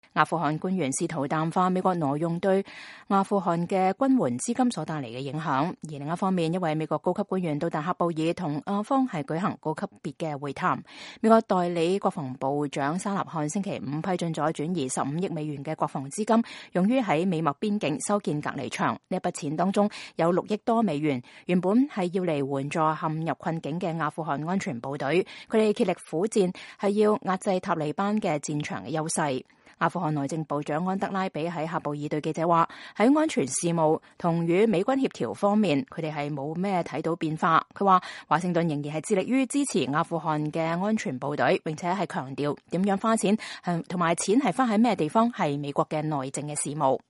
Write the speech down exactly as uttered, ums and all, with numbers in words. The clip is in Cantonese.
阿富汗官員試圖淡化美國挪用對阿富汗嘅軍援資金所帶嚟嘅影響，而另一方面，一位美國高級官員到達喀布爾同阿方係舉行高級別嘅會談。美國代理國防部長沙納漢星期五批准咗轉移十五億美元嘅國防資金，用於喺美墨邊境修建隔離牆。呢一筆錢當中有六億多美元，原本係要嚟援助陷入困境嘅阿富汗安全部隊，佢哋竭力苦戰，係要壓制塔利班嘅戰場嘅優勢。阿富汗內政部長安德拉比喺喀布爾對記者話：喺安全事務同與美軍協調方面，佢哋係冇咩睇到變化。佢話華盛頓仍然係致力於支持阿富汗嘅安全部隊，並且係強調點樣花錢同埋錢係花喺咩地方係美國嘅內政嘅事務。